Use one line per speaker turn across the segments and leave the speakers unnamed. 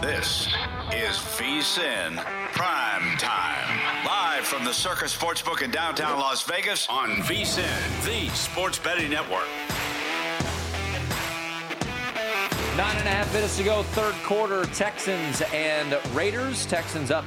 This is VSiN Prime Time. Live from the Circus Sportsbook in downtown Las Vegas on VSiN, the sports betting network.
9.5 minutes to go, third quarter, Texans and Raiders. Texans up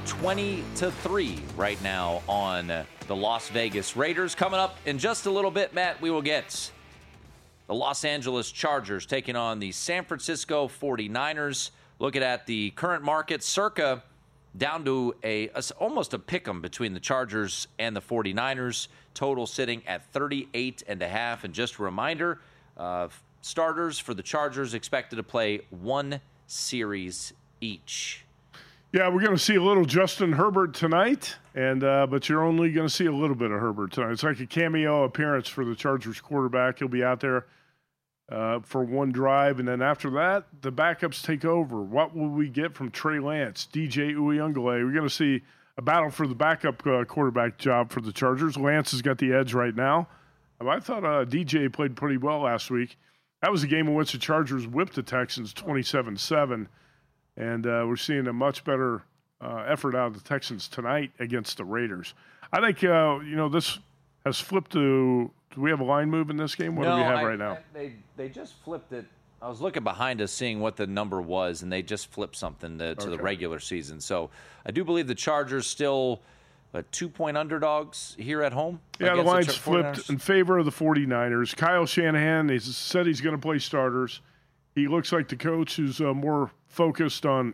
20-3 right now on the Las Vegas Raiders. Coming up in just a little bit, Matt, we will get the Los Angeles Chargers taking on the San Francisco 49ers. Looking at the current market, circa down to almost a pick'em between the Chargers and the 49ers. Total sitting at 38.5. And just a reminder, starters for the Chargers expected to play one series each.
Yeah, we're going to see a little Justin Herbert tonight, but you're only going to see a little bit of Herbert tonight. It's like a cameo appearance for the Chargers quarterback. He'll be out there for one drive, and then after that, the backups take over. What will we get from Trey Lance, DJ Uiagalelei? We're going to see a battle for the backup quarterback job for the Chargers. Lance has got the edge right now. I thought DJ played pretty well last week. That was a game in which the Chargers whipped the Texans 27-7, and we're seeing a much better effort out of the Texans tonight against the Raiders. I think, this has flipped to – do we have a line move in this game? What do we have right now?
They just flipped it. I was looking behind us seeing what the number was, and they just flipped something to the regular season. So I do believe the Chargers still 2-point underdogs here at home.
Yeah, the line's flipped in favor of the 49ers. Kyle Shanahan, he said he's going to play starters. He looks like the coach who's more focused on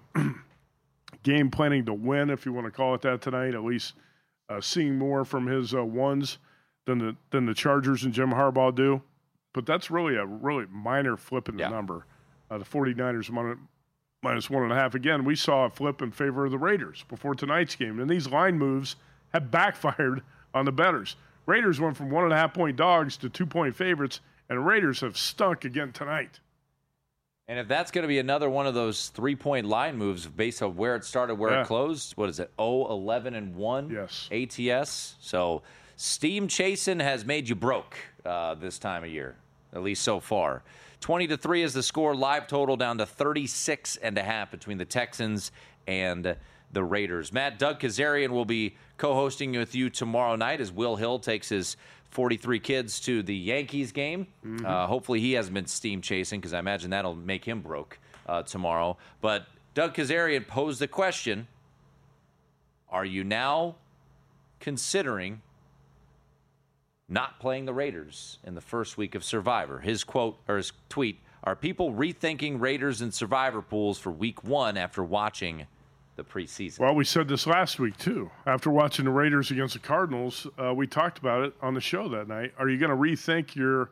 game planning to win, if you want to call it that tonight, at least seeing more from his ones than the Chargers and Jim Harbaugh do. But that's really a minor flip in the number. The 49ers minus 1.5. Again, we saw a flip in favor of the Raiders before tonight's game. And these line moves have backfired on the bettors. Raiders went from 1.5-point dogs to 2-point favorites, and the Raiders have stunk again tonight.
And if that's going to be another one of those 3-point line moves based on where it started, where it closed, what is it, 0-11-1?
Yes.
ATS. So steam chasing has made you broke this time of year, at least so far. 20-3 is the score. Live total down to 36.5 between the Texans and the Raiders. Matt, Doug Kazarian will be co-hosting with you tomorrow night as Will Hill takes his 43 kids to the Yankees game. Mm-hmm. Hopefully he hasn't been steam chasing because I imagine that'll make him broke tomorrow. But Doug Kazarian posed the question, are you now considering not playing the Raiders in the first week of Survivor? His quote or his tweet, are people rethinking Raiders and Survivor pools for week one after watching the preseason?
Well, we said this last week, too. After watching the Raiders against the Cardinals, we talked about it on the show that night. Are you going to rethink your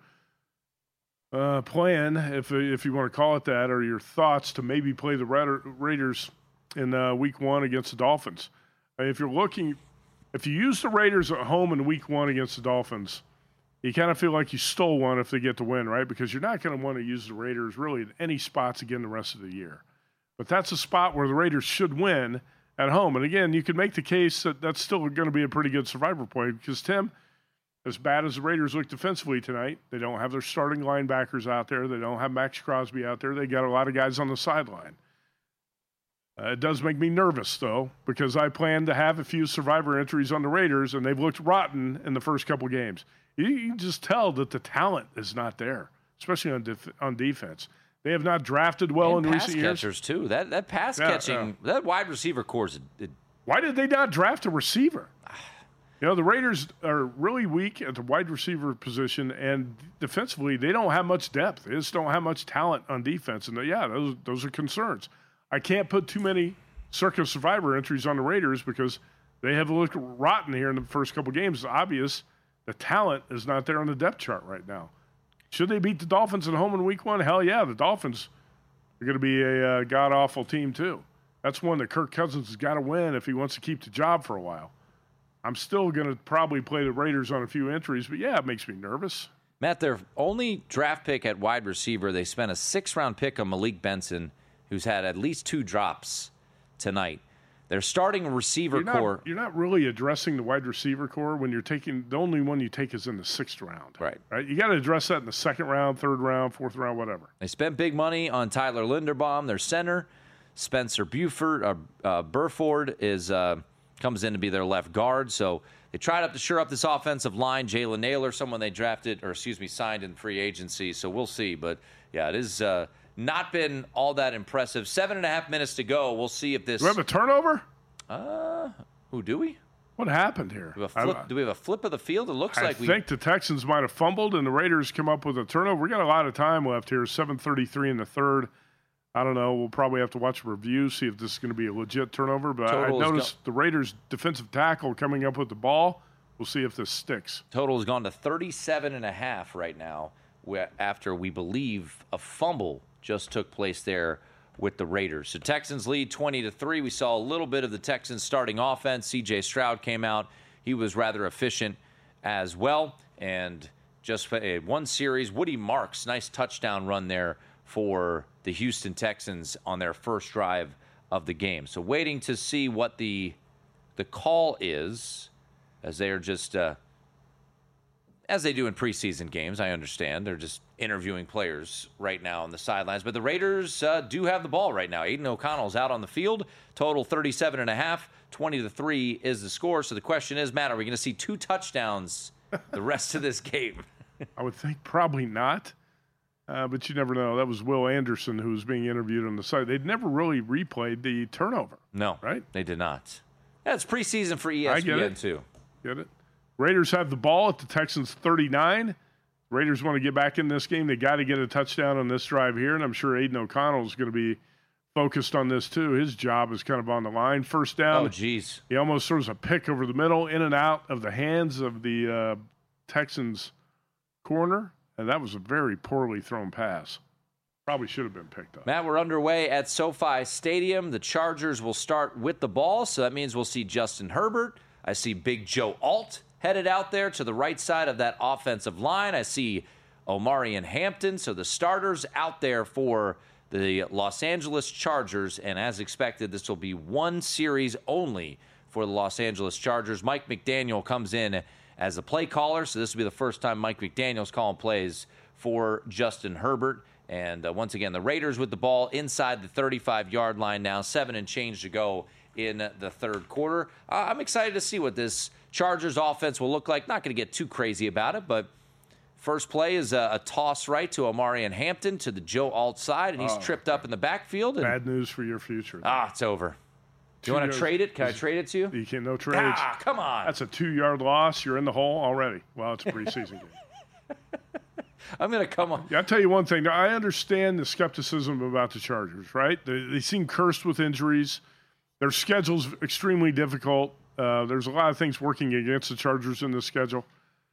plan, if you want to call it that, or your thoughts to maybe play the Raiders in week one against the Dolphins? If you use the Raiders at home in week one against the Dolphins, you kind of feel like you stole one if they get the win, right? Because you're not going to want to use the Raiders really in any spots again the rest of the year. But that's a spot where the Raiders should win at home. And again, you can make the case that that's still going to be a pretty good Survivor play because, Tim, as bad as the Raiders look defensively tonight, they don't have their starting linebackers out there. They don't have Max Crosby out there. They got a lot of guys on the sideline. It does make me nervous, though, because I plan to have a few Survivor entries on the Raiders, and they've looked rotten in the first couple games. You can just tell that the talent is not there, especially on defense. They have not drafted well in recent years.
Pass catchers, too. That pass catching, that wide receiver core is...
Why did they not draft a receiver? The Raiders are really weak at the wide receiver position, and defensively, they don't have much depth. They just don't have much talent on defense. And, those are concerns. I can't put too many Circus Survivor entries on the Raiders because they have looked rotten here in the first couple games. It's obvious the talent is not there on the depth chart right now. Should they beat the Dolphins at home in week one? Hell yeah, the Dolphins are going to be a god-awful team too. That's one that Kirk Cousins has got to win if he wants to keep the job for a while. I'm still going to probably play the Raiders on a few entries, but it makes me nervous.
Matt, their only draft pick at wide receiver, they spent a 6th-round pick on Malik Benson, who's had at least 2 drops tonight. Their starting receiver core.
You're not really addressing the wide receiver core when you're taking the only one you take is in the 6th round.
Right.
You got to address that in the 2nd round, 3rd round, 4th round, whatever.
They spent big money on Tyler Linderbaum, their center. Spencer Burford comes in to be their left guard. So they tried to shore up this offensive line. Jalen Naylor, someone they signed in free agency. So we'll see. But, yeah, it is not been all that impressive. 7.5 minutes to go. We'll see if this –
Do we have a turnover?
Do we?
What happened here?
Do we have a flip of the field? It looks
I think the Texans might have fumbled, and the Raiders come up with a turnover. We got a lot of time left here, 7:33 in the third. I don't know. We'll probably have to watch a review, see if this is going to be a legit turnover. But I noticed the Raiders' defensive tackle coming up with the ball. We'll see if this sticks.
Total has gone to 37.5 right now after we believe a fumble just took place there with the Raiders. So Texans lead 20-3. We saw a little bit of the Texans starting offense. C.J. Stroud came out. He was rather efficient as well. And just one series, Woody Marks, nice touchdown run there for the Houston Texans on their first drive of the game. So waiting to see what the call is, as they are just as they do in preseason games. I understand they're just interviewing players right now on the sidelines. But the Raiders do have the ball right now. Aiden O'Connell's out on the field. Total 37.5. 20-3 is the score. So the question is, Matt, are we going to see 2 touchdowns the rest of this game?
I would think probably not. But you never know. That was Will Anderson who was being interviewed on the side. They'd never really replayed the turnover.
No,
right?
They did not. That's preseason for ESPN,
I get it.
too.
Get it? Raiders have the ball at the Texans' 39. Raiders want to get back in this game. They got to get a touchdown on this drive here, and I'm sure Aiden O'Connell is going to be focused on this too. His job is kind of on the line. First down.
Oh, geez.
He almost throws a pick over the middle, in and out of the hands of the Texans corner, and that was a very poorly thrown pass. Probably should have been picked up.
Matt, we're underway at SoFi Stadium. The Chargers will start with the ball, so that means we'll see Justin Herbert. I see Big Joe Alt headed out there to the right side of that offensive line. I see Omarion Hampton. So the starters out there for the Los Angeles Chargers. And as expected, this will be one series only for the Los Angeles Chargers. Mike McDaniel comes in as a play caller. So this will be the first time Mike McDaniel's calling plays for Justin Herbert. And once again, the Raiders with the ball inside the 35-yard line now. 7 and change to go in the third quarter. I'm excited to see what this Chargers offense will look like. Not going to get too crazy about it, but first play is a toss right to Omarion Hampton to the Joe Alt side, and he's tripped up in the backfield. And,
bad news for your future.
It's over. Do you want to trade it? Can I trade it to you?
You can't. No trades.
Come on.
That's a 2-yard loss. You're in the hole already. Well, it's a preseason game.
I'm going to come on.
Yeah, I'll tell you one thing. Now, I understand the skepticism about the Chargers, right? They seem cursed with injuries. Their schedule's extremely difficult. There's a lot of things working against the Chargers in this schedule.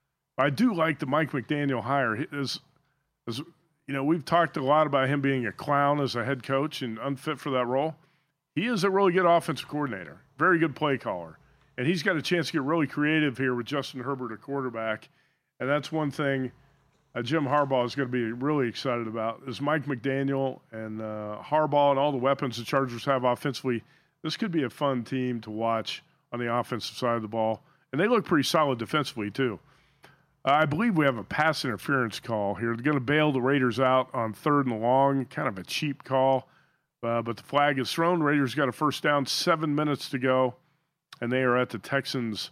I do like the Mike McDaniel hire. As you know, we've talked a lot about him being a clown as a head coach and unfit for that role. He is a really good offensive coordinator, very good play caller. And he's got a chance to get really creative here with Justin Herbert at quarterback. And that's one thing Jim Harbaugh is going to be really excited about is Mike McDaniel and Harbaugh and all the weapons the Chargers have offensively. This could be a fun team to watch on the offensive side of the ball. And they look pretty solid defensively, too. I believe we have a pass interference call here. They're going to bail the Raiders out on 3rd and long, kind of a cheap call. But the flag is thrown. Raiders got a first down, 7 minutes to go, and they are at the Texans'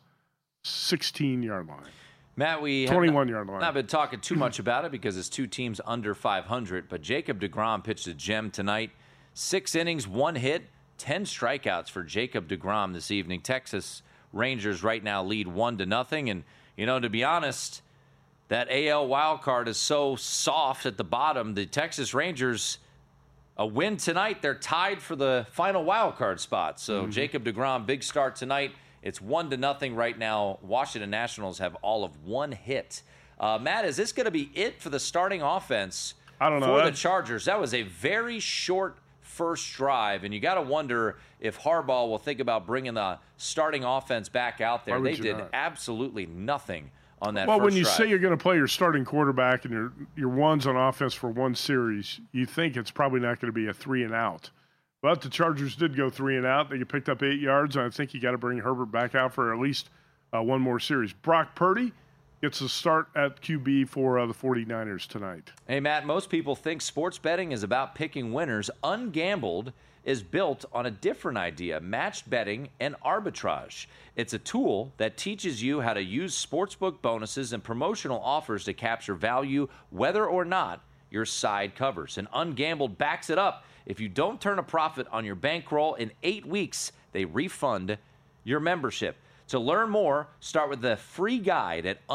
16-yard line.
Matt, we
21-yard line.
Not been talking too much about it because it's 2 teams under 500, but Jacob deGrom pitched a gem tonight. 6 innings, 1 hit, 10 strikeouts for Jacob deGrom this evening. Texas Rangers right now lead 1-0. And, you know, to be honest, that AL wild card is so soft at the bottom. The Texas Rangers, a win tonight, they're tied for the final wild card spot. So Jacob deGrom, big start tonight. It's 1-0 right now. Washington Nationals have all of 1 hit. Matt, is this going to be it for the starting offense
I don't know.
for the Chargers? That was a very short first drive, and you got to wonder if Harbaugh will think about bringing the starting offense back out there. They did absolutely nothing on that first drive.
Well, when you say you're going to play your starting quarterback and your ones on offense for one series, you think it's probably not going to be a 3-and-out. But the Chargers did go 3-and-out. They picked up 8 yards, and I think you got to bring Herbert back out for at least one more series. Brock Purdy gets a start at QB for the 49ers tonight.
Hey, Matt, most people think sports betting is about picking winners. Ungambled is built on a different idea, matched betting and arbitrage. It's a tool that teaches you how to use sportsbook bonuses and promotional offers to capture value, whether or not your side covers. And Ungambled backs it up. If you don't turn a profit on your bankroll in 8 weeks, they refund your membership. To learn more, start with the free guide at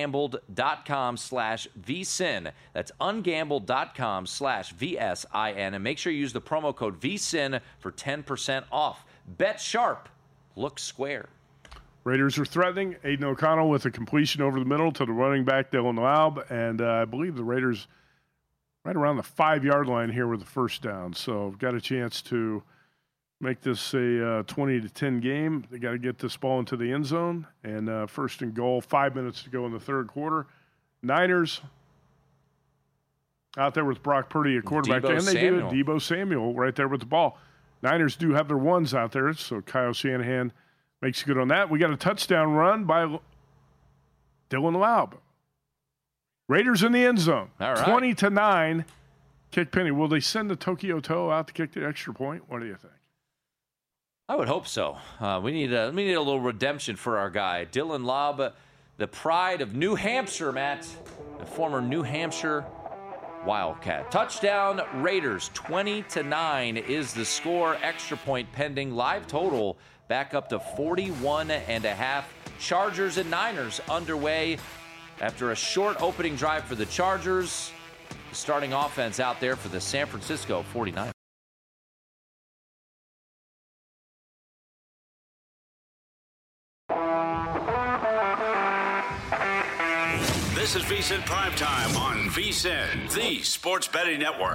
ungambled.com/vsin. That's ungambled.com/VSIN. And make sure you use the promo code VSIN for 10% off. Bet sharp. Look square.
Raiders are threatening. Aiden O'Connell with a completion over the middle to the running back, Dylan Laub. And I believe the Raiders right around the 5-yard line here with the first down. So got a chance to make this a 20-10 game. They got to get this ball into the end zone. And first and goal, 5 minutes to go in the third quarter. Niners out there with Brock Purdy at quarterback.
Deebo
and they
Samuel.
do Deebo Samuel right there with the ball. Niners do have their ones out there, so Kyle Shanahan makes good on that. We got a touchdown run by Dylan Laub. Raiders in the end zone.
All right.
20-9. Kick Penny. Will they send the Tokyo Toe out to kick the extra point? What do you think?
I would hope so. We need a little redemption for our guy. Dylan Laub, the pride of New Hampshire, Matt. A former New Hampshire Wildcat. Touchdown Raiders. 20-9 is the score. Extra point pending. Live total back up to 41.5. Chargers and Niners underway after a short opening drive for the Chargers. The starting offense out there for the San Francisco 49ers.
This is VSiN Primetime on VSiN, the Sports Betting Network.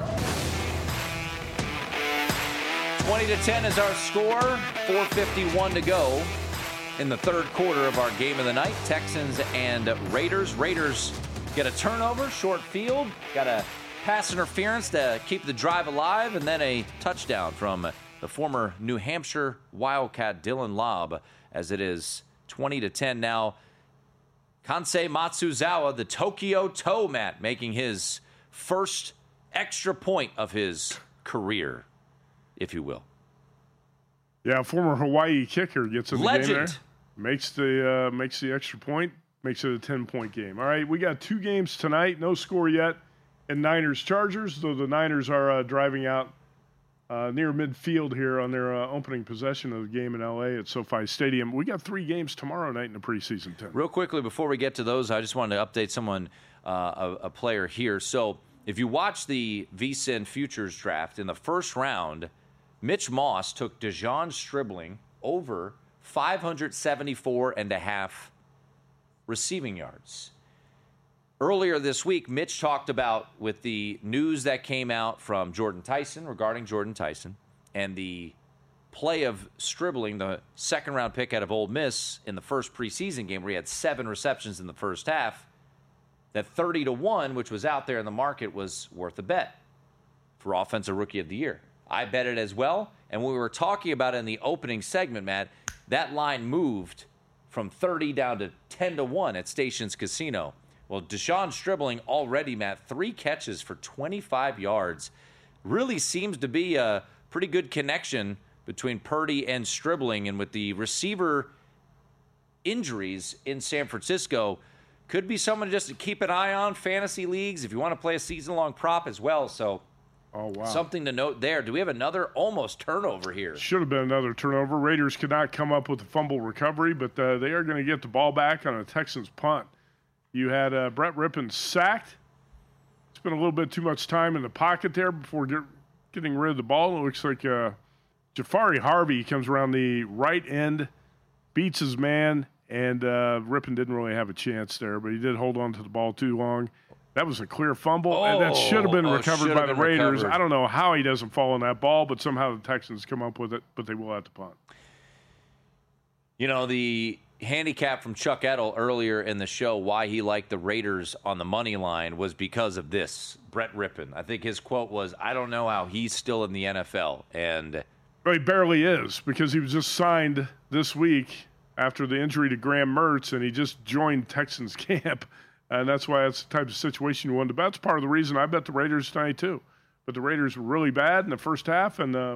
20-10 is our score. 4:51 to go in the third quarter of our game of the night. Texans and Raiders. Raiders get a turnover, short field, got a pass interference to keep the drive alive, and then a touchdown from the former New Hampshire Wildcat Dylan Laub, as it is 20-10 now. Kansei Matsuzawa, the Tokyo Toe, Matt, making his first extra point of his career, if you will.
Yeah, former Hawaii kicker gets in the
Legend.
game there. Makes the extra point, makes it a 10-point game. All right, we got 2 games tonight, no score yet, and Niners-Chargers, though the Niners are driving out near midfield here on their opening possession of the game in L.A. at SoFi Stadium. We got 3 games tomorrow night in the preseason, Tim.
Real quickly, before we get to those, I just wanted to update someone, a player here. So if you watch the VSiN Futures Draft in the first round, Mitch Moss took Dejon Stribling over 574.5 receiving yards. Earlier this week, Mitch talked about, with the news that came out from Jordan Tyson regarding Jordan Tyson and the play of Stribling, the second-round pick out of Ole Miss in the first preseason game where he had 7 receptions in the first half, that 30-1, which was out there in the market, was worth a bet for Offensive Rookie of the Year. I bet it as well, and when we were talking about it in the opening segment, Matt, that line moved from 30 down to 10-1 at Stations Casino. Well, Dejon Stribling already, Matt, 3 catches for 25 yards. Really seems to be a pretty good connection between Purdy and Stribling. And with the receiver injuries in San Francisco, could be someone just to keep an eye on. Fantasy leagues, if you want to play a season-long prop as well. So something to note there. Do we have another almost turnover here?
Should have been another turnover. Raiders could not come up with a fumble recovery, but they are going to get the ball back on a Texans punt. You had Brett Rippon sacked. Spent a little bit too much time in the pocket there before getting rid of the ball. It looks like Jafari Harvey comes around the right end, beats his man, and Rippon didn't really have a chance there, but he did hold on to the ball too long. That was a clear fumble, and that should have been recovered by the Raiders.
Recovered.
I don't know how he doesn't fall on that ball, but somehow the Texans come up with it, but they will have to punt.
You know, the handicap from Chuck Edel earlier in the show, why he liked the Raiders on the money line, was because of this, Brett Rippon. I think his quote was, I don't know how he's still in the NFL. And
well, he barely is, because he was just signed this week after the injury to Graham Mertz, and he just joined Texans camp. And that's why it's the type of situation you wanted to bet. That's part of the reason I bet the Raiders tonight, too. But the Raiders were really bad in the first half, and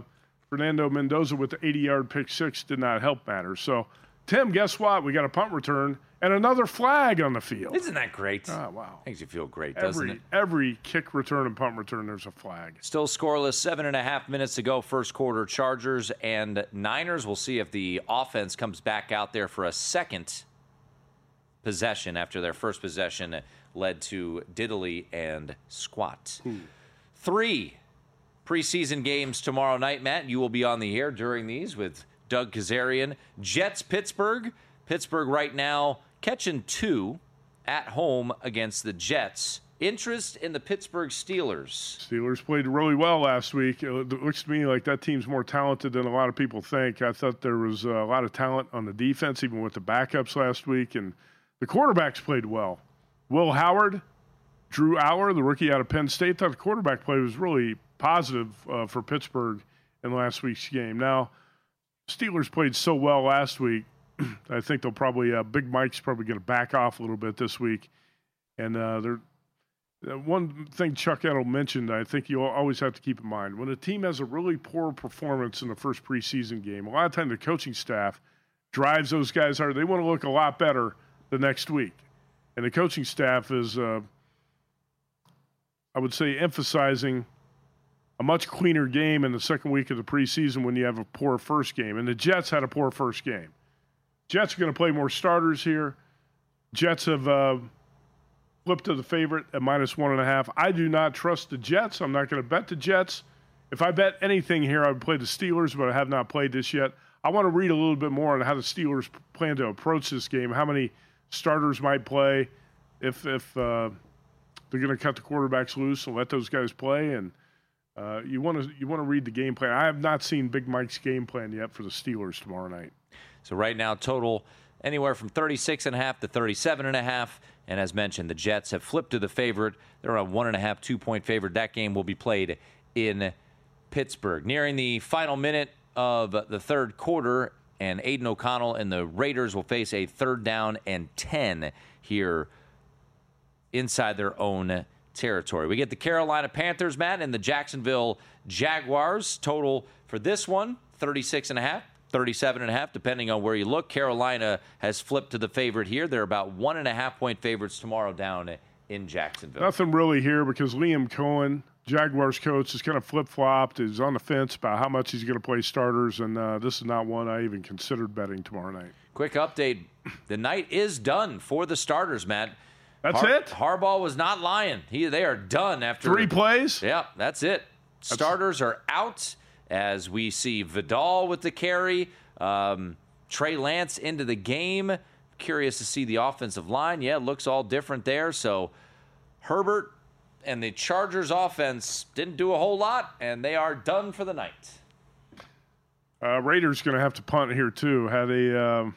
Fernando Mendoza with the 80-yard pick six did not help matters. So, Tim, guess what? We got a punt return and another flag on the field.
Isn't that great?
Oh, wow.
Makes you feel great, doesn't it?
Every kick return and punt return, there's a flag.
Still scoreless, 7.5 minutes to go, first quarter. Chargers and Niners. We'll see if the offense comes back out there for a second possession after their first possession led to diddly and squat. 3 preseason games tomorrow night, Matt. You will be on the air during these with Doug Kazarian. Jets, Pittsburgh. Pittsburgh right now catching 2 at home against the Jets. Interest in the Pittsburgh Steelers.
Steelers played really well last week. It looks to me like that team's more talented than a lot of people think. I thought there was a lot of talent on the defense, even with the backups last week. And the quarterbacks played well. Will Howard, Drew Aller, the rookie out of Penn State, thought the quarterback play was really positive for Pittsburgh in last week's game. Now, Steelers played so well last week, I think they'll probably Big Mike's probably going to back off a little bit this week. And one thing Chuck Edel mentioned, I think you always have to keep in mind, when a team has a really poor performance in the first preseason game, a lot of time the coaching staff drives those guys hard. They want to look a lot better the next week. And the coaching staff is, I would say, emphasizing a much cleaner game in the second week of the preseason when you have a poor first game. And the Jets had a poor first game. Jets are going to play more starters here. Jets have flipped to the favorite at -1.5. I do not trust the Jets. I'm not going to bet the Jets. If I bet anything here, I would play the Steelers, but I have not played this yet. I want to read a little bit more on how the Steelers plan to approach this game, how many starters might play, if they're going to cut the quarterbacks loose and let those guys play. And you want to read the game plan. I have not seen Big Mike's game plan yet for the Steelers tomorrow night.
So right now, total anywhere from 36.5 to 37.5. And as mentioned, the Jets have flipped to the favorite. They're a 1.5, 2-point favorite. That game will be played in Pittsburgh. Nearing the final minute of the third quarter, and Aiden O'Connell and the Raiders will face a 3rd down and 10 here inside their own territory. We get the Carolina Panthers, Matt, and the Jacksonville Jaguars. Total for this one, 36.5. 37.5, depending on where you look. Carolina has flipped to the favorite here. They're about 1.5-point favorites tomorrow down in Jacksonville.
Nothing really here because Liam Cohen, Jaguars coach, is kind of flip-flopped. He's on the fence about how much he's going to play starters, and this is not one I even considered betting tomorrow night.
Quick update. The night is done for the starters, Matt.
That's it?
Harbaugh was not lying. They are done after
3 plays?
Yeah, that's it. Starters are out. As we see Vidal with the carry, Trey Lance into the game. Curious to see the offensive line. Yeah, it looks all different there. So Herbert and the Chargers offense didn't do a whole lot, and they are done for the night.
Raiders going to have to punt here, too. Had a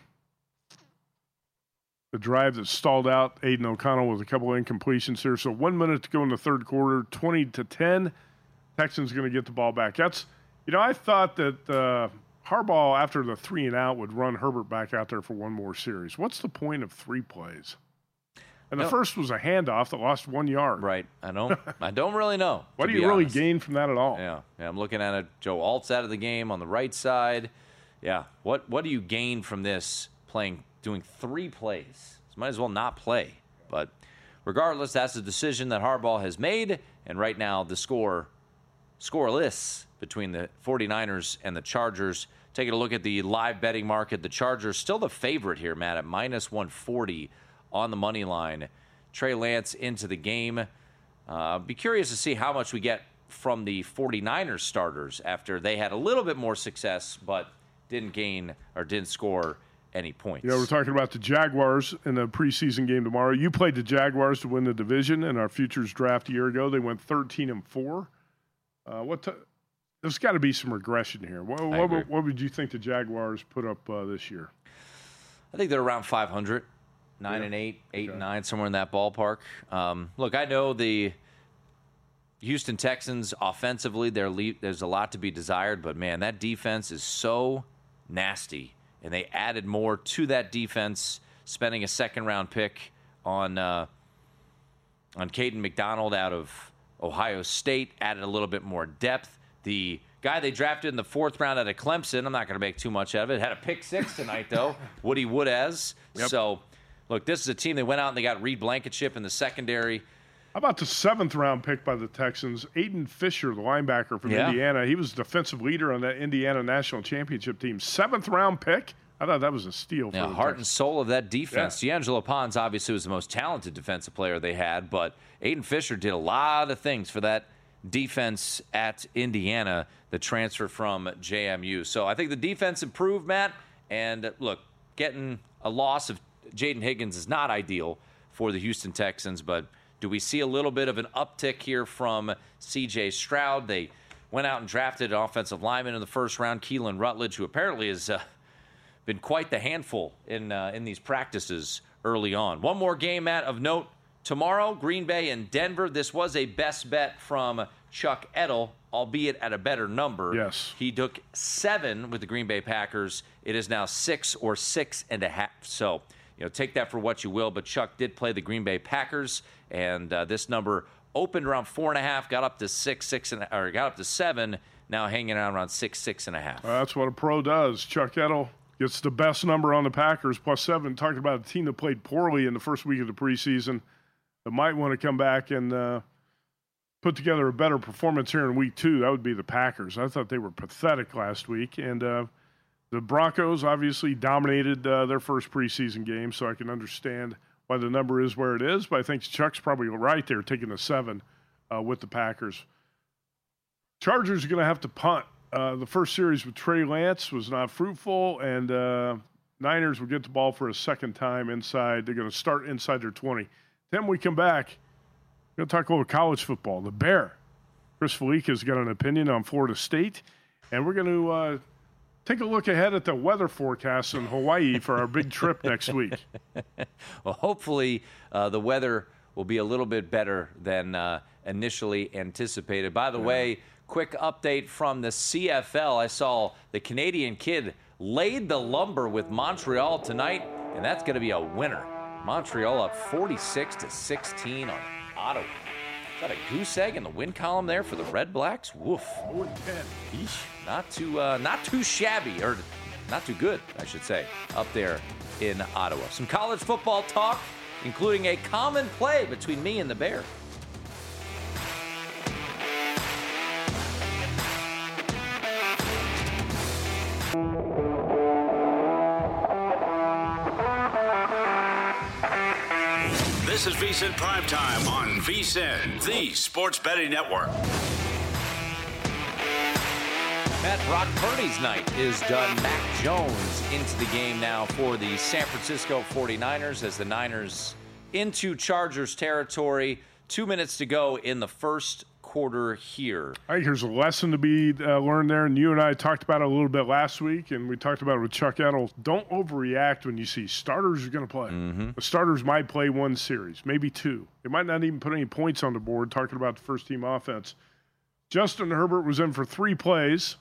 drive that stalled out. Aiden O'Connell with a couple of incompletions here. So 1 minute to go in the third quarter, 20-10. Texans going to get the ball back. I thought that Harbaugh, after the 3-and-out, would run Herbert back out there for one more series. What's the point of 3 plays? And the first was a handoff that lost 1 yard.
Right. I don't really know.
What do you really gain from that at all?
Yeah, I'm looking at it. Joe Alt's out of the game on the right side. Yeah. What do you gain from this doing 3 plays? So might as well not play. But regardless, that's the decision that Harbaugh has made. And right now, the scoreless between the 49ers and the Chargers. Taking a look at the live betting market, the Chargers still the favorite here, Matt, at -140 on the money line. Trey Lance into the game. Be curious to see how much we get from the 49ers starters after they had a little bit more success but didn't score any points.
We're talking about the Jaguars in the preseason game tomorrow. You played the Jaguars to win the division in our futures draft a year ago. They went 13-4. There's got to be some regression here. What would you think the Jaguars put up this year?
I think they're around 500, 9-8, 8-9, somewhere in that ballpark. Look, I know the Houston Texans offensively, there's a lot to be desired, but man, that defense is so nasty, and they added more to that defense, spending a second-round pick on Caden McDonald out of Ohio State, added a little bit more depth. The guy they drafted in the 4th round out of Clemson. I'm not going to make too much of it. Had a pick 6 tonight, though. Woody Woodaz.
Yep.
So, look, this is a team that went out and they got Reed Blankenship in the secondary.
How about the 7th round pick by the Texans? Aiden Fisher, the linebacker from Indiana. He was defensive leader on that Indiana national championship team. 7th round pick? I thought that was a steal for the
Heart and soul of that defense.
Yeah.
D'Angelo Pons obviously was the most talented defensive player they had, but Aiden Fisher did a lot of things for that defense at Indiana, the transfer from JMU. So I think the defense improved, Matt. And look, getting a loss of Jaden Higgins is not ideal for the Houston Texans, but do we see a little bit of an uptick here from C.J. Stroud? They went out and drafted an offensive lineman in the 1st round, Keelan Rutledge, who apparently has been quite the handful in these practices early on. One more game, Matt, of note. Tomorrow, Green Bay and Denver. This was a best bet from Chuck Edel, albeit at a better number.
Yes.
He took 7 with the Green Bay Packers. It is now 6 or 6.5. So, take that for what you will. But Chuck did play the Green Bay Packers, and this number opened around 4.5, got up to 7. Now hanging out around 6.5.
That's what a pro does. Chuck Edel gets the best number on the Packers, +7. Talking about a team that played poorly in the first week of the preseason that might want to come back and put together a better performance here in week 2. That would be the Packers. I thought they were pathetic last week. And the Broncos obviously dominated their first preseason game, so I can understand why the number is where it is. But I think Chuck's probably right there, taking the 7 with the Packers. Chargers are going to have to punt. The first series with Trey Lance was not fruitful, and Niners will get the ball for a second time inside. They're going to start inside their 20. Then we come back, we're going to talk a little college football. The Bear, Chris Felica's got an opinion on Florida State, and we're going to take a look ahead at the weather forecast in Hawaii for our big trip next week.
Well, hopefully the weather will be a little bit better than initially anticipated. By the way, quick update from the CFL. I saw the Canadian kid laid the lumber with Montreal tonight, and that's going to be a winner. Montreal up 46-16 on Ottawa. Is that a goose egg in the win column there for the Red Blacks? Woof.
0-10.
Eesh. Not too shabby, or not too good, I should say, up there in Ottawa. Some college football talk, including a common play between me and the Bear.
This is VSiN Primetime on VSiN, the Sports Betting Network.
Matt, Brock Purdy's night is done. Mac Jones into the game now for the San Francisco 49ers as the Niners into Chargers territory. 2 minutes to go in the first quarter here.
I think there's a lesson to be learned there, and you and I talked about it a little bit last week, and we talked about it with Chuck Edel. Don't overreact when you see starters are going to play. The starters might play 1 series, maybe 2. They might not even put any points on the board, talking about the first-team offense. Justin Herbert was in for 3 plays.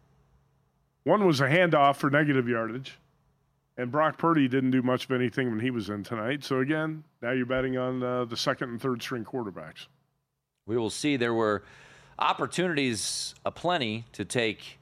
1 was a handoff for negative yardage, and Brock Purdy didn't do much of anything when he was in tonight. So, again, now you're betting on the second- and third-string quarterbacks.
We will see. There were opportunities aplenty to take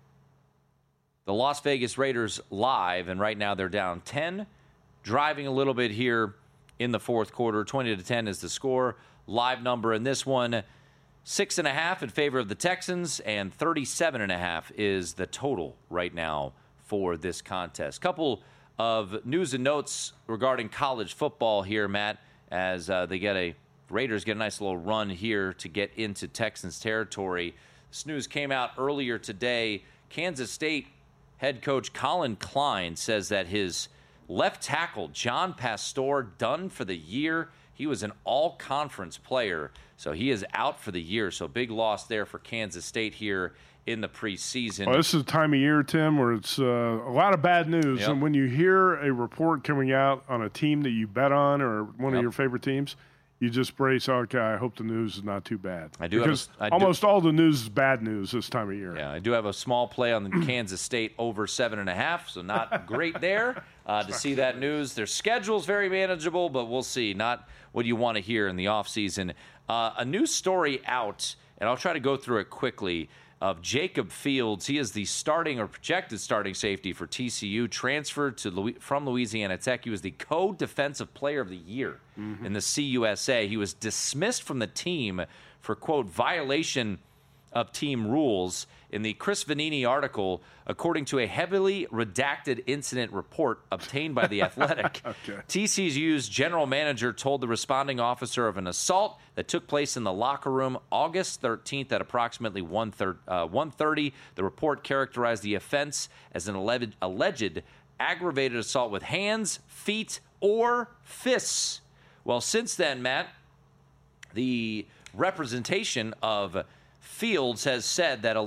the Las Vegas Raiders live, and right now they're down 10, driving a little bit here in the fourth quarter. 20-10 is the score. Live number in this one, 6.5 in favor of the Texans, and 37.5 is the total right now for this contest. Couple of news and notes regarding college football here, Matt, as Raiders get a nice little run here to get into Texans territory. This news came out earlier today. Kansas State head coach Colin Klein says that his left tackle, John Pastore, done for the year. He was an all-conference player, so he is out for the year. So big loss there for Kansas State here in the preseason.
Well, this is the time of year, Tim, where it's a lot of bad news.
Yep.
And when you hear a report coming out on a team that you bet on or one of your favorite teams, you just brace, okay, I hope the news is not too bad. Because almost all the news is bad news this time of year.
Yeah, I do have a small play on the Kansas State over 7.5, so not great there to see that news. Their schedule's very manageable, but we'll see. Not what you want to hear in the offseason. A news story out, and I'll try to go through it quickly. of Jacob Fields. He is the starting or projected starting safety for TCU, transferred from Louisiana Tech. He was the co-defensive player of the year in the CUSA. He was dismissed from the team for, quote, violation of team rules in the Chris Vanini article, according to a heavily redacted incident report obtained by The Athletic.
Okay.
TCU's general manager told the responding officer of an assault that took place in the locker room August 13th at approximately 1:30. The report characterized the offense as an alleged aggravated assault with hands, feet, or fists. Well, since then, Matt, the representation of Fields has said that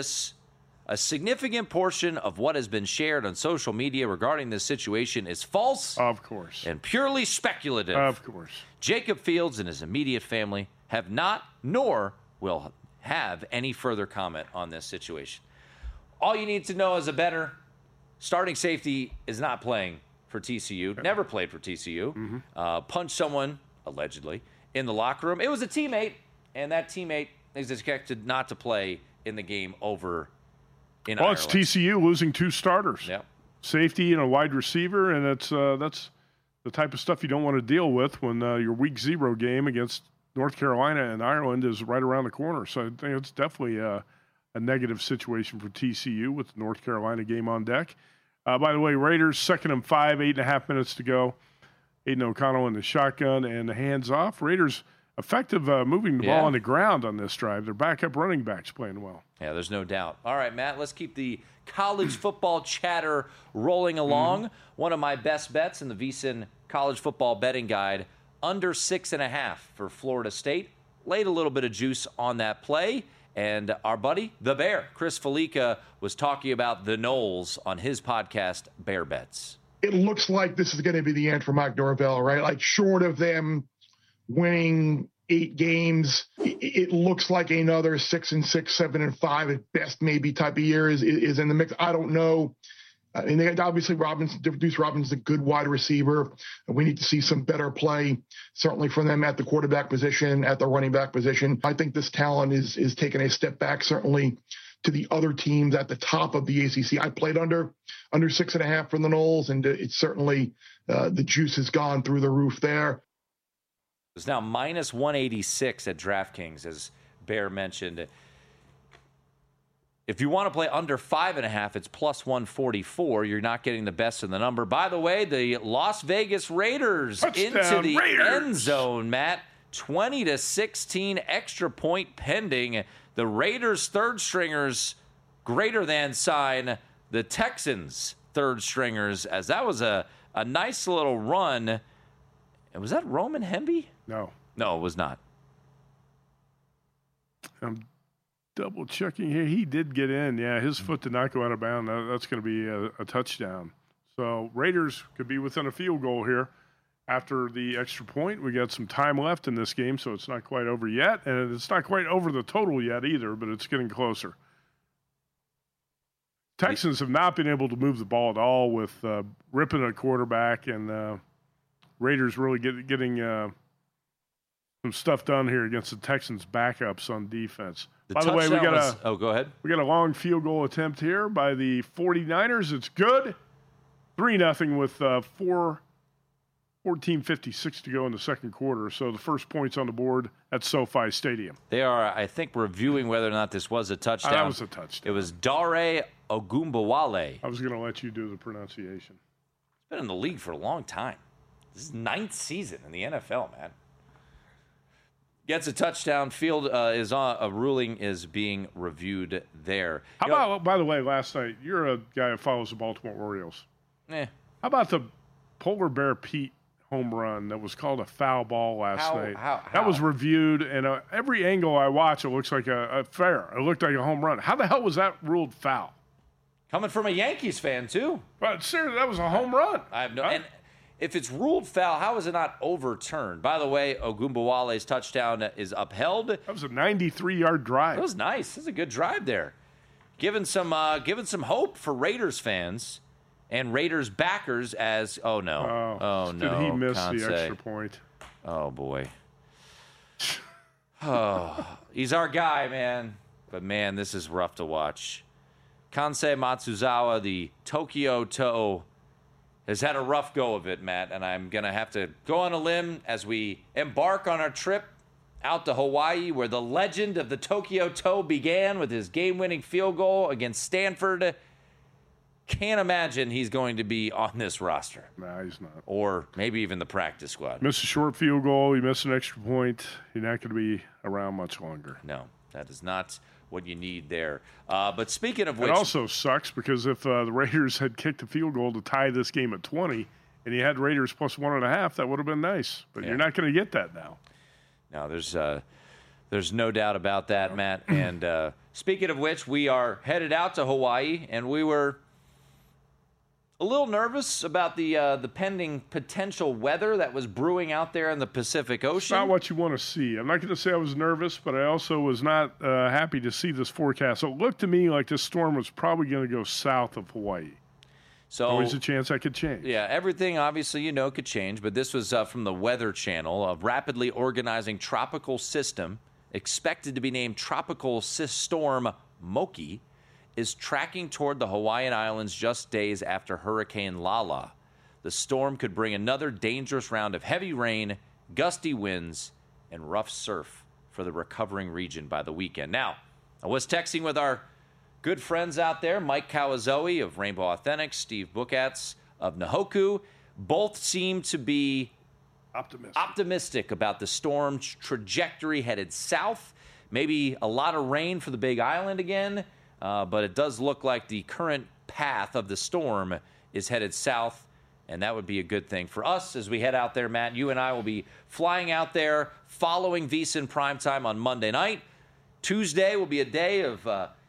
a significant portion of what has been shared on social media regarding this situation is false.
Of course.
And purely speculative.
Of course.
Jacob Fields and his immediate family have not, nor will have, any further comment on this situation. All you need to know as a bettor, starting safety is not playing for TCU, never played for TCU, punched someone, allegedly, in the locker room. It was a teammate, and that teammate is expected not to play in the game over in Ireland.
It's TCU losing 2 starters.
Yep.
Safety and a wide receiver, and that's the type of stuff you don't want to deal with when your week 0 game against North Carolina and Ireland is right around the corner. So I think it's definitely a negative situation for TCU with the North Carolina game on deck. By the way, Raiders, 2nd and 5, 8.5 minutes to go. Aiden O'Connell in the shotgun and the hands off. Raiders effective moving the ball on the ground on this drive. Their backup running backs playing well.
Yeah, there's no doubt. All right, Matt, let's keep the college football chatter rolling along. One of my best bets in the VSiN College Football Betting Guide, under 6.5 for Florida State. Laid a little bit of juice on that play. And our buddy, the Bear, Chris Felica, was talking about the Noles on his podcast, Bear Bets.
It looks like this is going to be the end for Mike Norvell, right? Like, short of them winning 8 games, it looks like another 6-6, 7-5 at best, maybe type of year is in the mix. I don't know. And they obviously Deuce Robinson is a good wide receiver. We need to see some better play, certainly from them at the quarterback position, at the running back position. I think this talent is taking a step back, certainly to the other teams at the top of the ACC. I played under 6.5 for the Noles, and it's certainly the juice has gone through the roof there.
It's now minus 186 at DraftKings, as Bear mentioned. If you want to play under 5.5, it's plus 144. You're not getting the best of the number. By the way, the Las Vegas Raiders into the end zone, Matt. 20-16 extra point pending. The Raiders third stringers greater than sign the Texans third stringers, as that was a nice little run. And was that Roman Hemby?
No,
it was not.
I'm double checking here. He did get in. Yeah, his foot did not go out of bounds. That's going to be a touchdown. So Raiders could be within a field goal here after the extra point. We got some time left in this game, so it's not quite over yet. And it's not quite over the total yet either, but it's getting closer. Texans have not been able to move the ball at all with ripping a quarterback, and Raiders really getting some stuff done here against the Texans' backups on defense. By the way, we got
go ahead.
We got a long field goal attempt here by the 49ers. It's good. 3-0 with 14:56 to go in the second quarter. So the first points on the board at SoFi Stadium.
They are, I think, reviewing whether or not this was a touchdown.
That was a touchdown.
It was Dare Ogunbowale.
I was going to let you do the pronunciation.
He's been in the league for a long time. This is 9th season in the NFL, man. Gets a touchdown. Field is on. A ruling is being reviewed there.
How about, by the way, last night, you're a guy who follows the Baltimore Orioles. How about the Polar Bear Pete home run that was called a foul ball last night? That was reviewed, and every angle I watch, it looks like a fair. It looked like a home run. How the hell was that ruled foul?
Coming from a Yankees fan, too.
But seriously, that was a home run.
I have no... And if it's ruled foul, how is it not overturned? By the way, Ogunbowale's touchdown is upheld.
That was a 93-yard drive.
That was nice. That was a good drive there. Giving some hope for Raiders fans and Raiders backers as, oh, no.
Did he miss the extra point?
Oh, boy. Oh, he's our guy, man. But, man, this is rough to watch. Kansei Matsuzawa, the Tokyo Toe, has had a rough go of it, Matt, and I'm going to have to go on a limb as we embark on our trip out to Hawaii, where the legend of the Tokyo Toe began with his game-winning field goal against Stanford. Can't imagine he's going to be on this roster.
Nah, he's not.
Or maybe even the practice squad.
Missed a short field goal. He missed an extra point. He's not going to be around much longer.
No, that is not what you need there. But speaking of which...
It also sucks because if the Raiders had kicked a field goal to tie this game at 20 and you had Raiders plus 1.5, that would have been nice. But you're not going to get that now.
No, there's no doubt about that, Matt. And speaking of which, we are headed out to Hawaii, and we were a little nervous about the pending potential weather that was brewing out there in the Pacific Ocean.
It's not what you want to see. I'm not going to say I was nervous, but I also was not happy to see this forecast. So it looked to me like this storm was probably going to go south of Hawaii.
So
always a chance that could change.
Yeah, everything obviously could change, but this was from the Weather Channel. A rapidly organizing tropical system expected to be named Tropical Storm Moki is tracking toward the Hawaiian Islands just days after Hurricane Lala. The storm could bring another dangerous round of heavy rain, gusty winds, and rough surf for the recovering region by the weekend. Now, I was texting with our good friends out there, Mike Kawazoe of Rainbow Authentics, Steve Bookatz of Nahoku. Both seem to be optimistic about the storm's trajectory headed south. Maybe a lot of rain for the Big Island again, but it does look like the current path of the storm is headed south, and that would be a good thing for us as we head out there, Matt. You and I will be flying out there following VSiN Primetime on Monday night. Tuesday will be a day of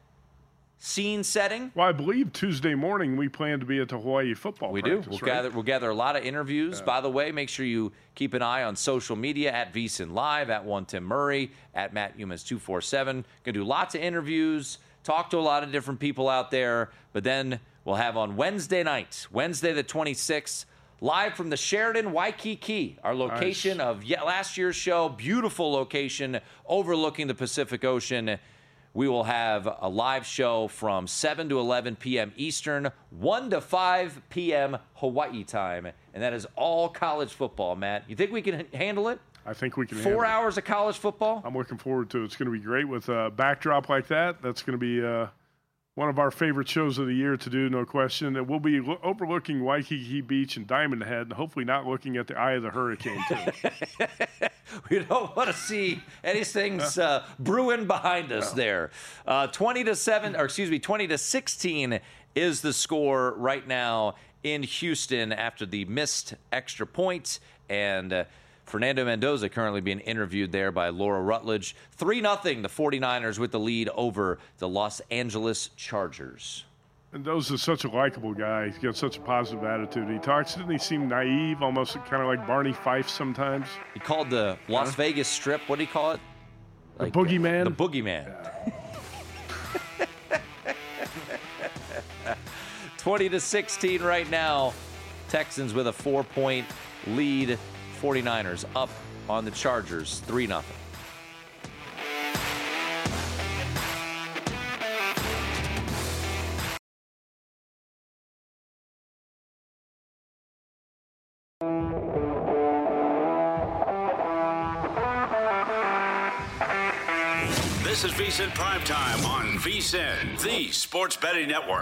scene setting.
Well, I believe Tuesday morning we plan to be at the Hawaii football practice.
We do. We'll gather a lot of interviews.
Yeah.
By the way, make sure you keep an eye on social media at VSiN Live, at One Tim Murray, at Matt Humans 247. Going to do lots of interviews, talk to a lot of different people out there. But then we'll have on Wednesday night, Wednesday the 26th, live from the Sheraton Waikiki, our location of last year's show. Beautiful location overlooking the Pacific Ocean. We will have a live show from 7 to 11 p.m. Eastern, 1 to 5 p.m. Hawaii time. And that is all college football, Matt. You think we can handle it?
I think we can
4 hours of college football?
I'm looking forward to it. It's going to be great with a backdrop like that. That's going to be one of our favorite shows of the year to do, no question. And we'll be overlooking Waikiki Beach and Diamond Head, and hopefully not looking at the eye of the hurricane, too.
We don't want to see anything brewing behind us there. 20 to 16 is the score right now in Houston after the missed extra point. And Fernando Mendoza currently being interviewed there by Laura Rutledge. 3-0, the 49ers with the lead over the Los Angeles Chargers.
Mendoza's such a likable guy. He's got such a positive attitude. He talks, doesn't he seem naive, almost kind of like Barney Fife sometimes?
He called the Las Vegas Strip, what do you call it?
The Boogeyman?
The Boogeyman. Yeah. 20 to 16 right now. Texans with a 4-point lead. 49ers up on the Chargers, 3-0.
This is VSiN Primetime on VSiN, the Sports Betting Network.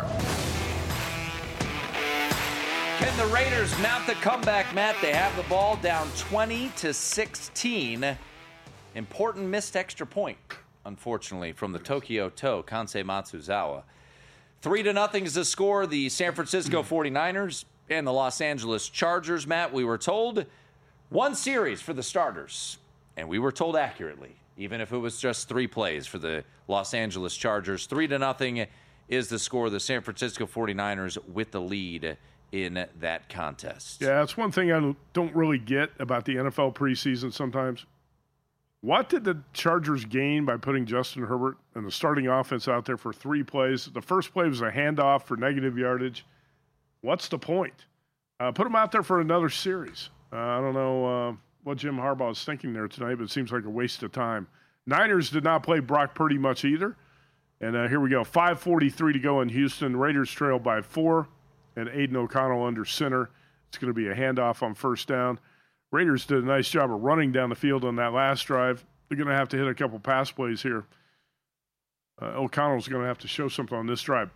Can the Raiders mount the comeback, Matt? They have the ball down 20 to 16. Important missed extra point, unfortunately, from the Tokyo Toe, Kansei Matsuzawa. 3-0 is the score. The San Francisco 49ers and the Los Angeles Chargers, Matt, we were told one series for the starters, and we were told accurately, even if it was just 3 plays for the Los Angeles Chargers. 3-0 is the score. The San Francisco 49ers with the lead in that contest.
Yeah, that's one thing I don't really get about the NFL preseason sometimes. What did the Chargers gain by putting Justin Herbert and the starting offense out there for 3 plays? The first play was a handoff for negative yardage. What's the point? Put him out there for another series. I don't know what Jim Harbaugh is thinking there tonight, but it seems like a waste of time. Niners did not play Brock Purdy much either. And here we go. 5:43 to go in Houston. Raiders trail by 4, and Aiden O'Connell under center. It's going to be a handoff on first down. Raiders did a nice job of running down the field on that last drive. They're going to have to hit a couple pass plays here. O'Connell's going to have to show something on this drive.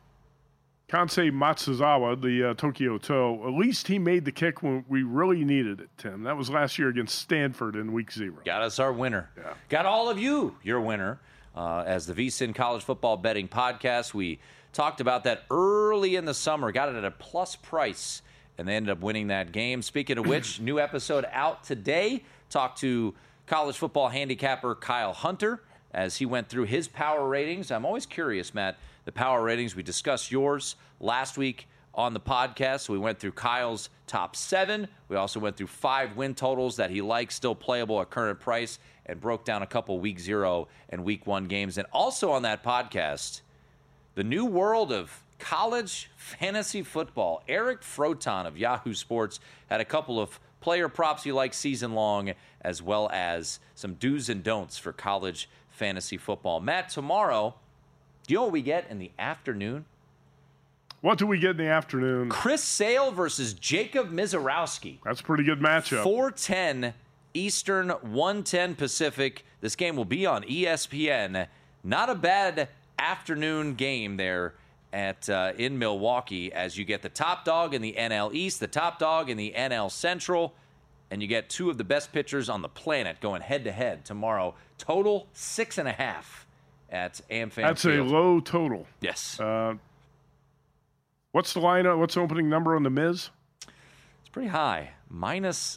Kansei Matsuzawa, the Tokyo Toe, at least he made the kick when we really needed it, Tim. That was last year against Stanford in week 0.
Got us our winner.
Yeah.
Got all of you your winner. As the VSiN College Football Betting Podcast, we talked about that early in the summer, got it at a plus price, and they ended up winning that game. Speaking of which, new episode out today. Talked to college football handicapper Kyle Hunter as he went through his power ratings. I'm always curious, Matt, the power ratings. We discussed yours last week on the podcast. We went through Kyle's top 7. We also went through 5 win totals that he likes, still playable at current price, and broke down a couple week 0 and week 1 games. And also on that podcast, the new world of college fantasy football. Eric Froton of Yahoo Sports had a couple of player props he likes season long, as well as some do's and don'ts for college fantasy football. Matt, tomorrow, do you know what we get in the afternoon?
What do we get in the afternoon?
Chris Sale versus Jacob Mizorowski.
That's a pretty good matchup.
4:10 Eastern, 1:10 Pacific. This game will be on ESPN. Not a bad afternoon game there at in Milwaukee, as you get the top dog in the NL East, the top dog in the NL Central, and you get 2 of the best pitchers on the planet going head-to-head tomorrow. Total 6.5 at AmFam
That's
Field.
a low total.
Yes.
What's the lineup? What's the opening number on the Miz?
It's pretty high. Minus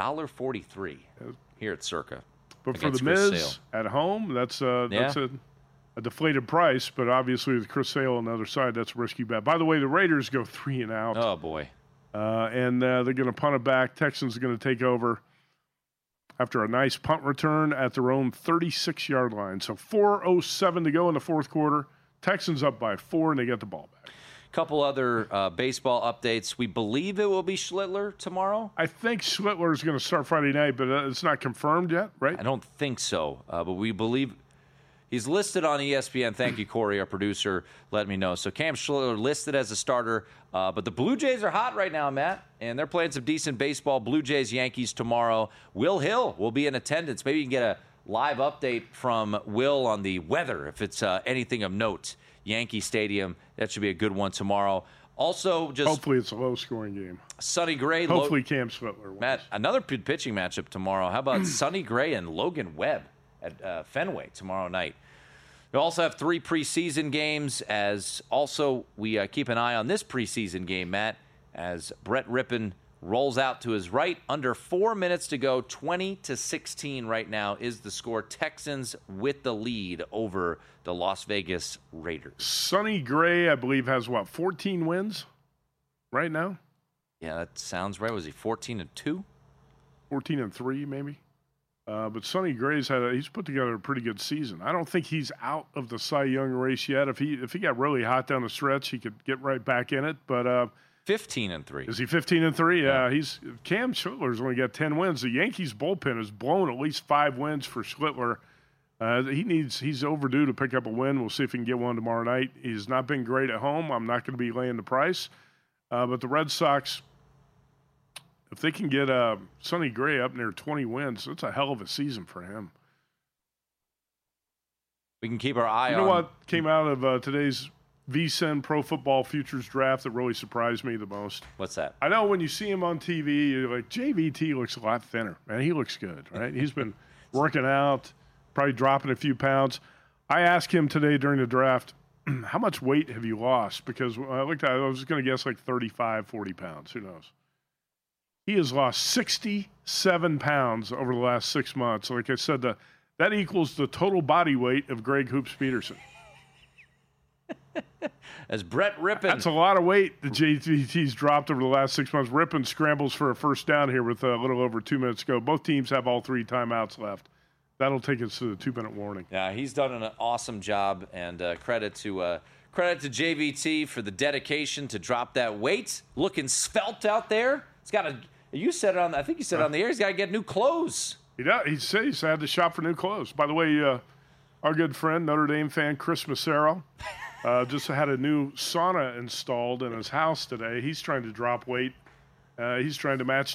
$1.43 here at Circa.
But for the
against Chris
Miz
Sale.
at home, that's a deflated price. But obviously with Chris Sale on the other side, that's a risky bet. By the way, the Raiders go 3 and out.
Oh, boy.
And they're going to punt it back. Texans are going to take over after a nice punt return at their own 36-yard line. So 4:07 to go in the fourth quarter. Texans up by 4, and they get the ball back.
Couple other baseball updates. We believe it will be Schlittler tomorrow.
I think Schlittler is going to start Friday night, but it's not confirmed yet, right?
I don't think so, but we believe he's listed on ESPN. Thank you, Corey, our producer, let me know. So Cam Schlittler listed as a starter, but the Blue Jays are hot right now, Matt, and they're playing some decent baseball. Blue Jays, Yankees tomorrow. Will Hill will be in attendance. Maybe you can get a live update from Will on the weather, if it's anything of note. Yankee Stadium, that should be a good one tomorrow. Also, just
hopefully it's a low-scoring game.
Sonny Gray.
Hopefully Cam Schlittler wins.
Matt, another pitching matchup tomorrow. How about Sonny Gray and Logan Webb at Fenway tomorrow night? We also have 3 preseason games, as also we keep an eye on this preseason game, Matt, as Brett Rippon rolls out to his right. Under 4 minutes to go, 20-16 right now is the score. Texans with the lead over the Las Vegas Raiders.
Sonny Gray, I believe, has, 14 wins right now?
Yeah, that sounds right. Was he 14-2?
14-3, maybe. But Sonny Gray's he's put together a pretty good season. I don't think he's out of the Cy Young race yet. If he got really hot down the stretch, he could get right back in it. But
15-3.
Is he 15-3? Yeah, Cam Schlittler's only got 10 wins. The Yankees bullpen has blown at least 5 wins for Schlittler. He's overdue to pick up a win. We'll see if he can get one tomorrow night. He's not been great at home. I'm not going to be laying the price. But the Red Sox, if they can get Sonny Gray up near 20 wins, that's a hell of a season for him.
We can keep our eye on.
You know what came out of today's VSiN Pro Football Futures Draft that really surprised me the most?
What's that?
I know when you see him on TV, you're like, JVT looks a lot thinner. Man, he looks good, right? He's been working out, probably dropping a few pounds. I asked him today during the draft, how much weight have you lost? Because when I looked at it, I was going to guess like 35, 40 pounds. Who knows? He has lost 67 pounds over the last 6 months. Like I said, that equals the total body weight of Greg Hoops Peterson.
As Brett Rippon.
That's a lot of weight the JVT's dropped over the last 6 months. Rippon scrambles for a first down here with a little over 2 minutes to go. Both teams have all 3 timeouts left. That'll take us to the 2-minute warning.
Yeah, he's done an awesome job, and credit to JVT for the dedication to drop that weight. Looking svelte out there. He's got a. You said it on. I think you said it on the air. He's got to get new clothes.
He said he's had to shop for new clothes. By the way, Our good friend, Notre Dame fan Chris Massaro, just had a new sauna installed in his house today. He's trying to drop weight. He's trying to match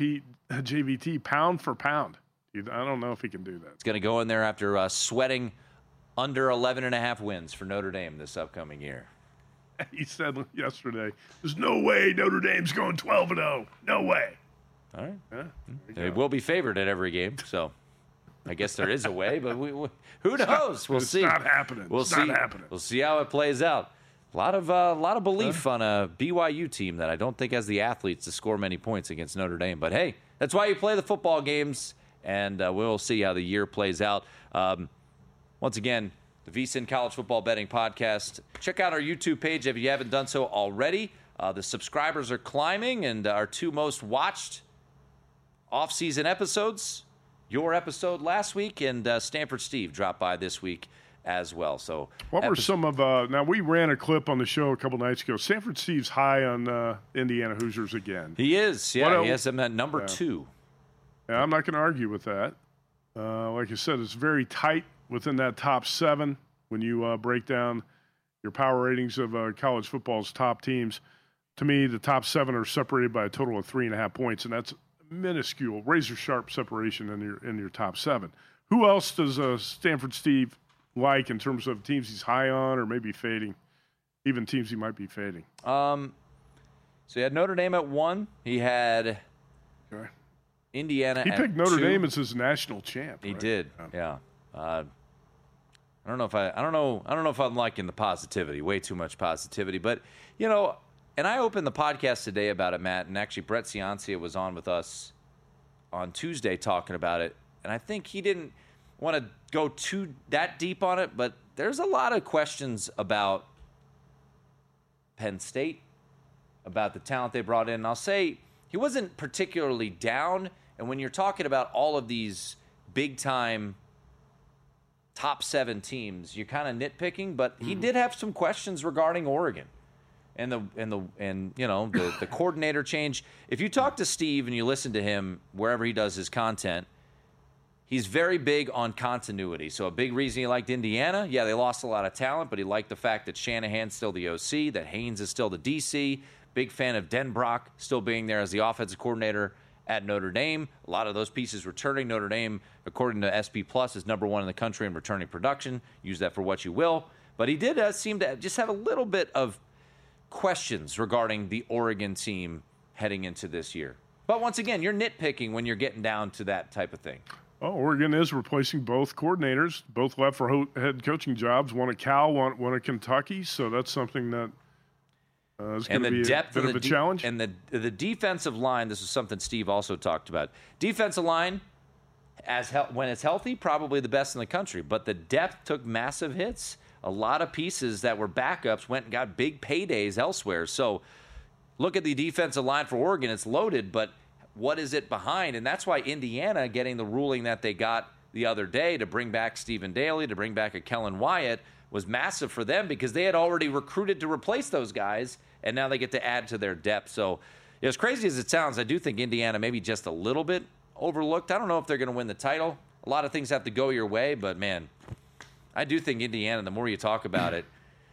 JVT pound for pound. I don't know if he can do that.
He's going to go in there after sweating under 11.5 wins for Notre Dame this upcoming year.
He said yesterday, there's no way Notre Dame's going 12-0. No way.
All right. Yeah, they will be favored at every game, so I guess there is a way, but who knows? We'll see.
It's not happening.
We'll see.
Not happening.
We'll see how it plays out. A lot of belief on a BYU team that I don't think has the athletes to score many points against Notre Dame. But, hey, that's why you play the football games, and we'll see how the year plays out. Once again, the VSiN College Football Betting Podcast. Check out our YouTube page if you haven't done so already. The subscribers are climbing, and our 2 most watched off-season episodes, your episode last week, and Stanford Steve dropped by this week as well. So,
what were some of now we ran a clip on the show a couple nights ago. Stanford Steve's high on Indiana Hoosiers again.
He is, yeah. He has them at number 2.
Yeah, I'm not going to argue with that. Like I said, it's very tight within that top 7 when you break down your power ratings of college football's top teams. To me, the top 7 are separated by a total of 3.5 points, and that's minuscule, razor-sharp separation in your top 7. Who else does Stanford Steve like in terms of teams he's high on or maybe fading, even teams he might be fading?
So he had Notre Dame at 1. He had Indiana at 2.
He picked Notre Dame as his national champ.
He
right?
did, yeah. I don't know if I'm liking the positivity, way too much positivity, but and I opened the podcast today about it, Matt, and actually Brett Ciancia was on with us on Tuesday talking about it, and I think he didn't want to go that deep on it, but there's a lot of questions about Penn State, about the talent they brought in. And I'll say he wasn't particularly down, and when you're talking about all of these big-time top 7 teams, you're kind of nitpicking, but he did have some questions regarding Oregon and the coordinator change. If you talk to Steve and you listen to him wherever he does his content, he's very big on continuity. So a big reason he liked Indiana, yeah, they lost a lot of talent, but he liked the fact that Shanahan's still the OC, that Haynes is still the DC. Big fan of Denbrock still being there as the offensive coordinator at Notre Dame. A lot of those pieces returning. Notre Dame, according to SP Plus, is number 1 in the country in returning production. Use that for what you will. But he did seem to just have a little bit of questions regarding the Oregon team heading into this year. But once again, you're nitpicking when you're getting down to that type of thing.
Oh, Oregon is replacing both coordinators. Both left for head coaching jobs. One at Cal, one at Kentucky. So that's something that is going to be a bit of a challenge.
And the defensive line, this is something Steve also talked about. Defensive line, when it's healthy, probably the best in the country. But the depth took massive hits. A lot of pieces that were backups went and got big paydays elsewhere. So look at the defensive line for Oregon. It's loaded, but what is it behind? And that's why Indiana getting the ruling that they got the other day to bring back Stephen Daly, to bring back a Kellen Wyatt was massive for them because they had already recruited to replace those guys, and now they get to add to their depth. So as crazy as it sounds, I do think Indiana maybe just a little bit overlooked. I don't know if they're going to win the title. A lot of things have to go your way, but, man, I do think Indiana, the more you talk about it,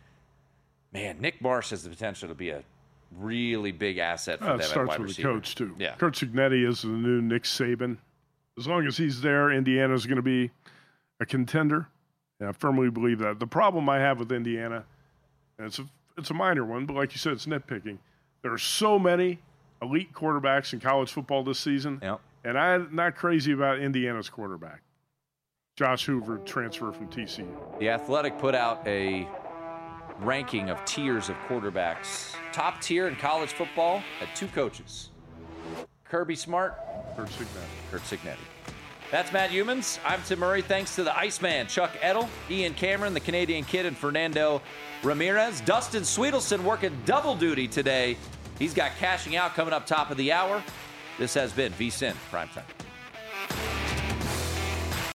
man, Nick Marsh has the potential to be a really big asset for them at wide receiver. It starts with the
coach, too.
Yeah.
Kurt Cignetti is the new Nick Saban. As long as he's there, Indiana's going to be a contender. And I firmly believe that. The problem I have with Indiana, and it's a minor one, but like you said, it's nitpicking. There are so many elite quarterbacks in college football this season, and I'm not crazy about Indiana's quarterback. Josh Hoover, transfer from TCU.
The Athletic put out a ranking of tiers of quarterbacks. Top tier in college football had 2 coaches. Kirby Smart,
Kurt
Cignetti. That's Matt Humans. I'm Tim Murray. Thanks to the Iceman, Chuck Edel, Ian Cameron, the Canadian Kid, and Fernando Ramirez. Dustin Sweetelson working double duty today. He's got Cashing Out coming up top of the hour. This has been VSiN Primetime.